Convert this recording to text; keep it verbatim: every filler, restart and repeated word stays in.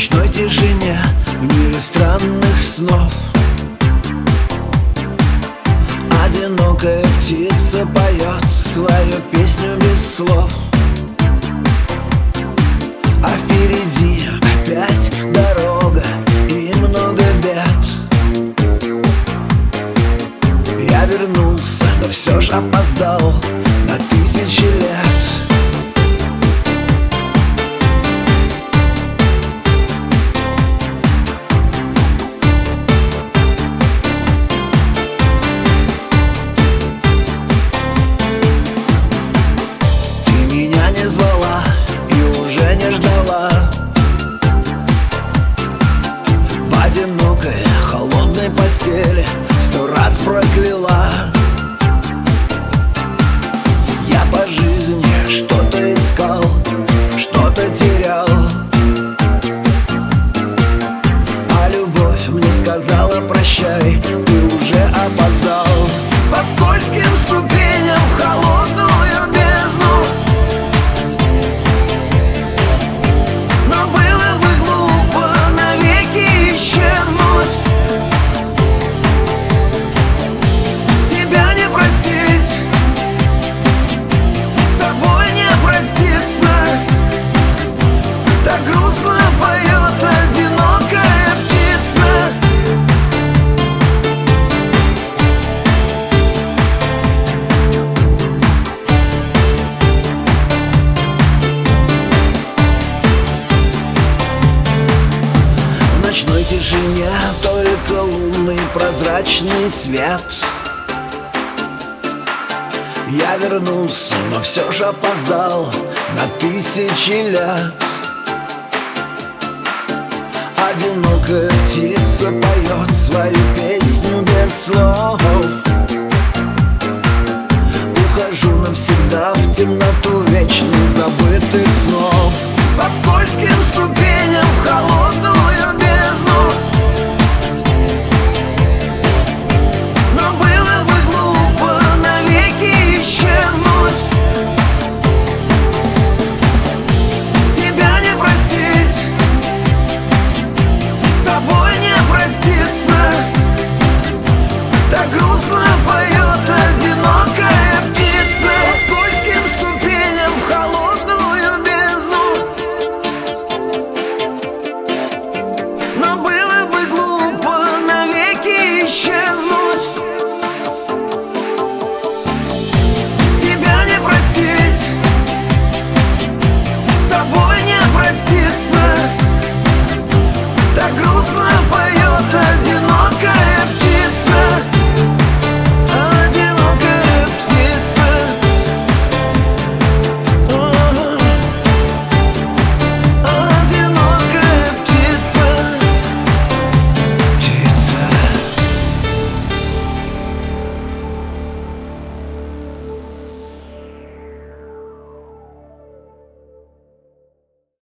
ночной тишине, в мире странных снов, одинокая птица поет свою песню без слов. А впереди опять дорога и много бед. Я вернулся, но все ж опоздал на тысячи лет. Не звала и уже не ждала, в одинокой холодной постели сто раз прокляла. Я по жизни что-то искал, что-то терял, а любовь мне сказала: прощай, ты уже опоздал. По скользким ступеням в холодную бездну, грустно поет одинокая птица. В ночной тишине только лунный прозрачный свет. Я вернулся, но все же опоздал на тысячи лет. Одинокая птица поет свою песню без слов. Ухожу навсегда в темноту вечных забытых снов.